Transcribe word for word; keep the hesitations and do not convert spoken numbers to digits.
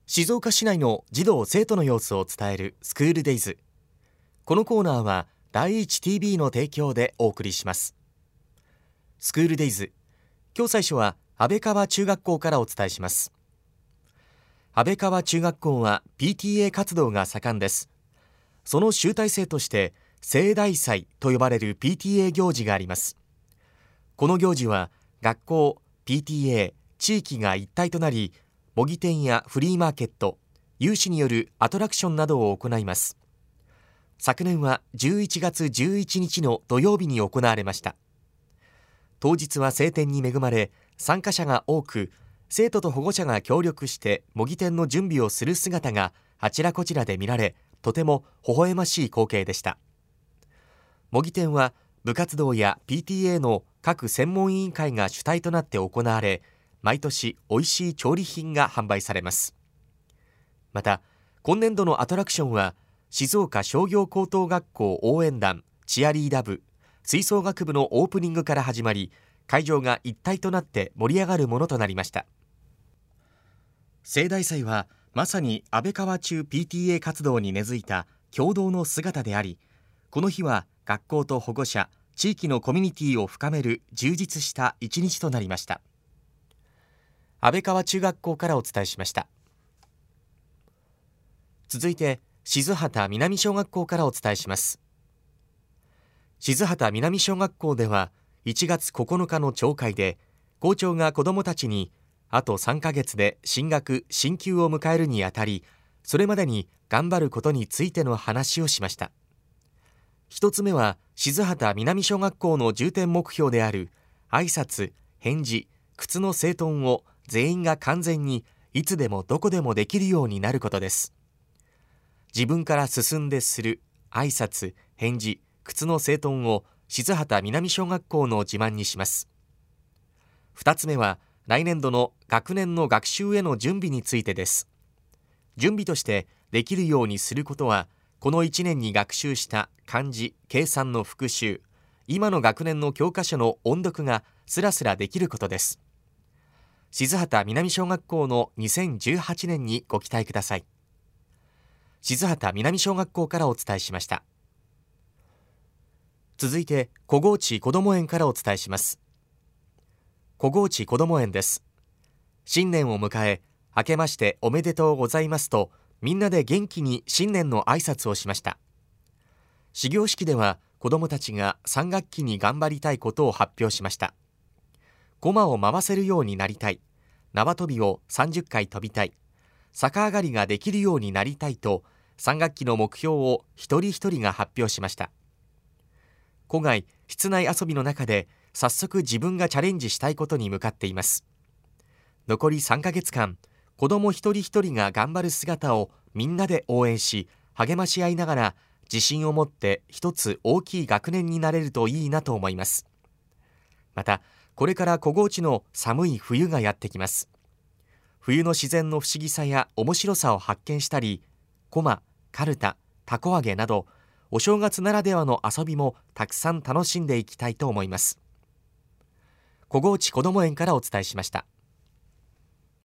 静岡市内の児童生徒の様子を伝えるスクールデイズ。このコーナーは第一 ティービー の提供でお送りします。スクールデイズ、今日最初は安倍川中学校からお伝えします。安倍川中学校は ピーティーエー 活動が盛んです。その集大成として盛大祭と呼ばれる ピーティーエー 行事があります。この行事は学校、ピーティーエー、地域が一体となり、模擬店やフリーマーケット、有志によるアトラクションなどを行います。昨年はじゅういちがつじゅういちにちの土曜日に行われました。当日は晴天に恵まれ、参加者が多く、生徒と保護者が協力して模擬店の準備をする姿があちらこちらで見られ、とても微笑ましい光景でした。模擬店は部活動や ピーティーエー の各専門委員会が主体となって行われ、毎年美味しい調理品が販売されます。また、今年度のアトラクションは静岡商業高等学校応援団、チアリーダ部、吹奏楽部のオープニングから始まり、会場が一体となって盛り上がるものとなりました。盛大祭はまさに安倍川中 ピーティーエー 活動に根付いた共同の姿であり、この日は学校と保護者、地域のコミュニティを深める充実した一日となりました。安倍川中学校からお伝えしました。続いて静畑南小学校からお伝えします。静畑南小学校ではいちがつここのかの朝会で、校長が子どもたちにあとさんかげつで進学・進級を迎えるにあたり、それまでに頑張ることについての話をしました。一つ目は静畑南小学校の重点目標である挨拶、返事、靴の整頓を全員が完全にいつでもどこでもできるようになることです。自分から進んでする挨拶、返事、靴の整頓を静畑南小学校の自慢にします。二つ目は来年度の学年の学習への準備についてです。準備としてできるようにすることは、このいちねんに学習した漢字、計算の復習、今の学年の教科書の音読がスラスラできることです。静畑南小学校のにせんじゅうはちねんにご期待ください。静畑南小学校からお伝えしました。続いて小河内こども園からお伝えします。小河内こども園です。新年を迎え、明けましておめでとうございますと、みんなで元気に新年の挨拶をしました。始業式では子どもたちがさんがっきに頑張りたいことを発表しました。駒を回せるようになりたい、縄跳びをさんじゅっかい跳びたい、逆上がりができるようになりたいと、さんがっきの目標を一人一人が発表しました。戸外、室内遊びの中で早速自分がチャレンジしたいことに向かっています。残りさんかげつかん、子ども一人一人が頑張る姿をみんなで応援し、励まし合いながら自信を持って一つ大きい学年になれるといいなと思います。また、これから小河内の寒い冬がやってきます。冬の自然の不思議さや面白さを発見したり、コマ、カルタ、たこ揚げなど、お正月ならではの遊びもたくさん楽しんでいきたいと思います。小河内こども園からお伝えしました。